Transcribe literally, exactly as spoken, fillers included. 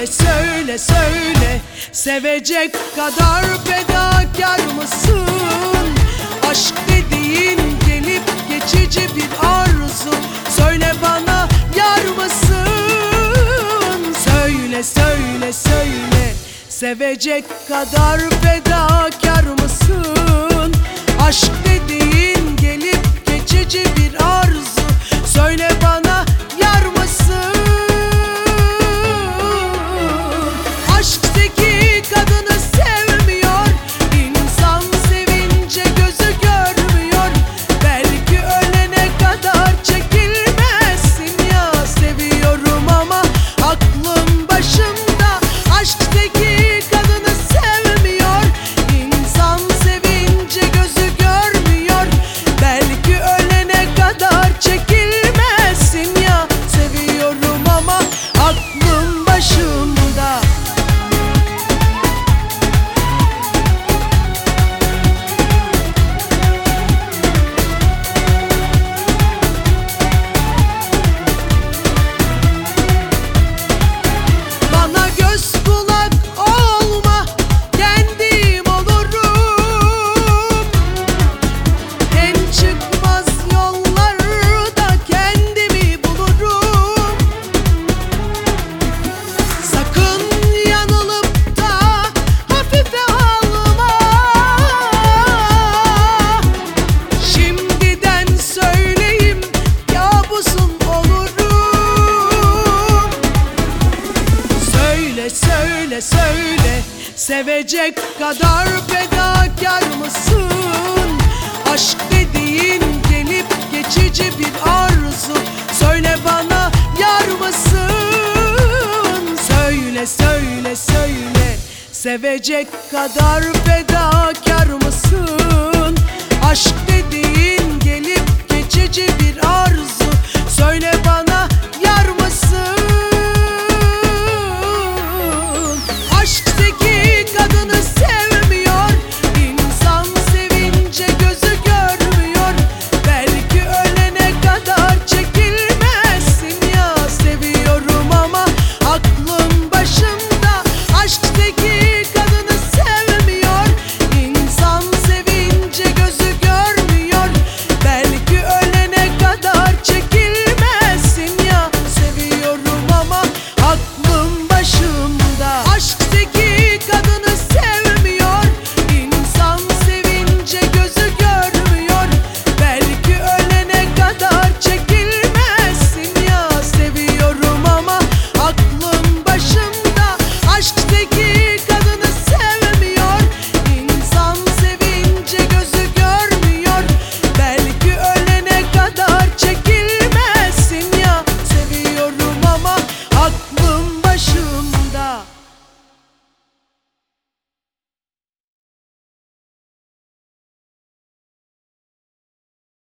Söyle söyle söyle, sevecek kadar fedakar mısın? Aşk dediğin gelip geçici bir arzu. Söyle bana, yar mısın? Söyle söyle söyle, sevecek kadar fedakar mısın? Aşk dediğin gelip geçici bir arzu. Söyle bana, yar mısın? Aşk zeki kadını sevmiyor, İnsan sevince gözü görmüyor. Belki ölene kadar çekilmezsin ya. Seviyorum ama aklım başımda. Aşk zeki kadını sevmiyor, İnsan sevince gözü görmüyor. Belki ölene kadar çekilmezsin ya. Seviyorum ama aklım başımda. Bana göz kulak olma, kendim olurum. En çıkmaz yollarda kendimi bulurum. Sakın yanılıp da hafife alma. Şimdiden söyleyeyim, kabusun olurum. Söyle söyle söyle, sevecek kadar fedakar mısın? Aşk dediğin gelip geçici bir arzu. Söyle bana, yar mısın? Söyle söyle söyle, sevecek kadar fedakar mısın? Aşk dediğin gelip geçici bir arzu. Söyle bana, yar mısın? Aşk zeki kadını sevmiyor, İnsan sevince gözü görmüyor. Belki ölene kadar çekilmezsin ya. Seviyorum ama aklım başımda. Aşk zeki kadını sevmiyor, İnsan sevince gözü görmüyor. Belki ölene kadar çekilmezsin ya. Seviyorum ama aklım başımda. Aşk zeki kadını sevmiyor, İnsan sevince gözü görmüyor. Belki ölene kadar çekilmezsin ya. Seviyorum ama aklım başımda. Aşk zeki kadını sevmiyor, İnsan sevince gözü görmüyor. Belki ölene kadar çekilmezsin ya. Seviyorum ama aklım